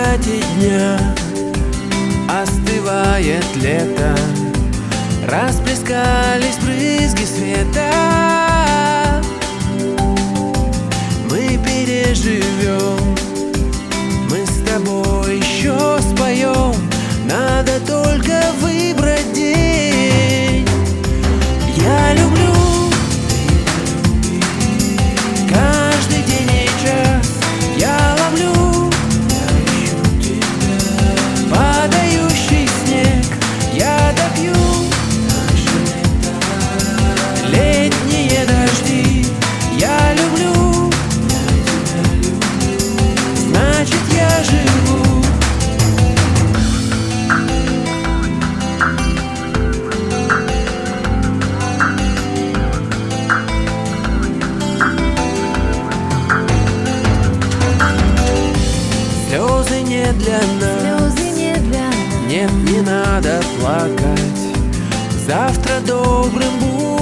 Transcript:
закате дня остывает лето, расплескались брызги света. Мы переживем, мы с тобой еще споем. Надо только выбрать день. Я люблю каждый день и час. Я ловлю падающий снег. Я допью летние дожди. Я люблю, значит я живу. Слезы не для нас, нет, не надо плакать. Завтра добрым будет.